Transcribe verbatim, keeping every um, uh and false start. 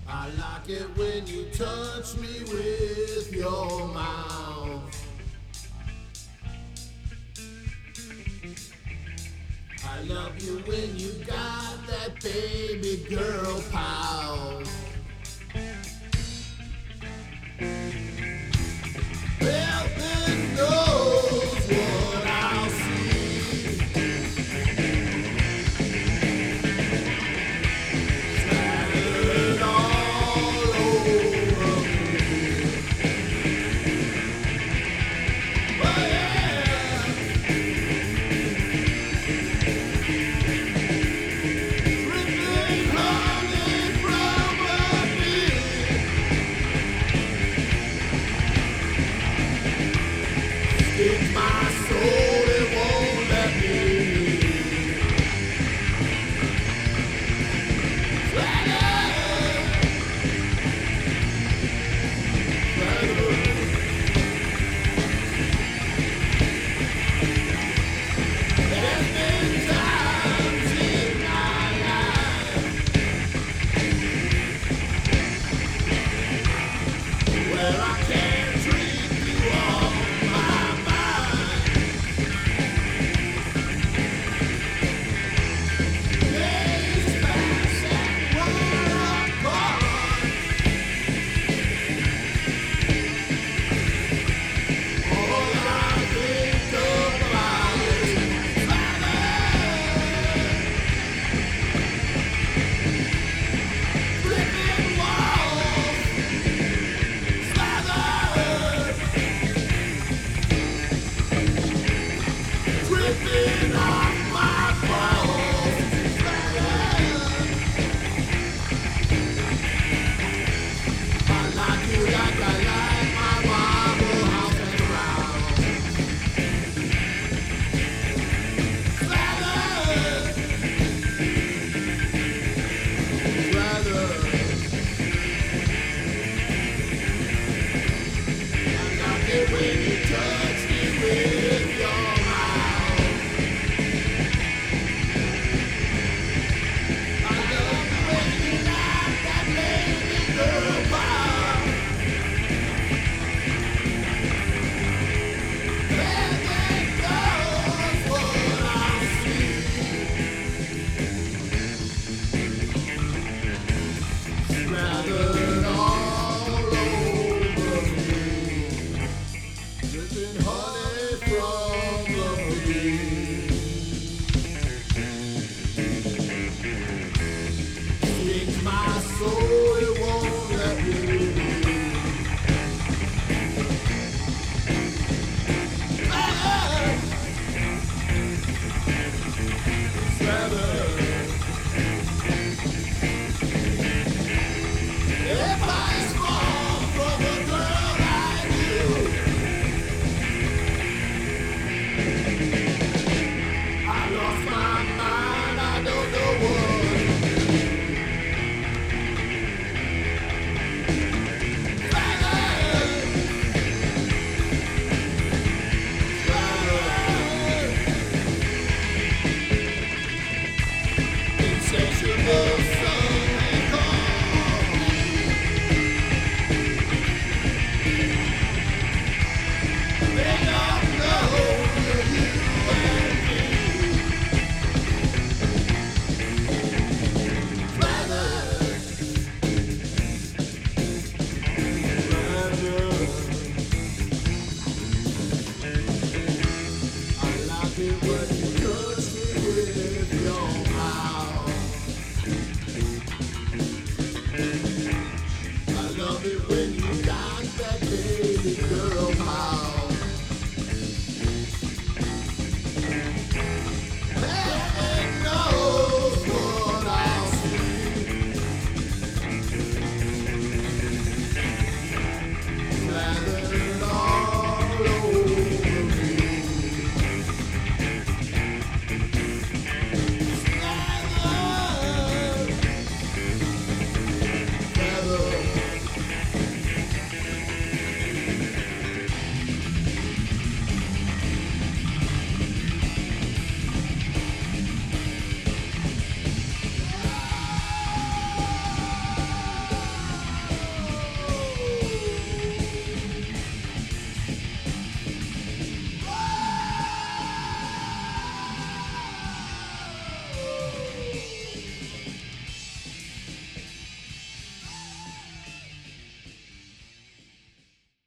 I like it when you touch me with your mouth. I love you when you got that baby girl power. Heaven knows what I'll see. Scattered all over me. Oh yeah. Dripping honey from a bee. It's my soul, it won't let me leave. Swagger, swagger. There's been times in my life where I can't treat you all my mind. Days pass and we're apart. All I think about is flipping walls, slathered, dripping off my balls, slathered. I like you like I like my marble house and ground. Slathered, slathered. I like it when you touch me with your mouth. I love the way you like that baby girl power. Heaven knows what I'll see. Smothered all over me. Dripping honey from the bee. Stings my soul, it won't let me leave. Slathered, slathered. If I fall from a girl like you, I lost my mind, I don't know what. Slathered, slathered. Insatiable sun they call me. They don't know you and me. Slathered, slathered. I like it when you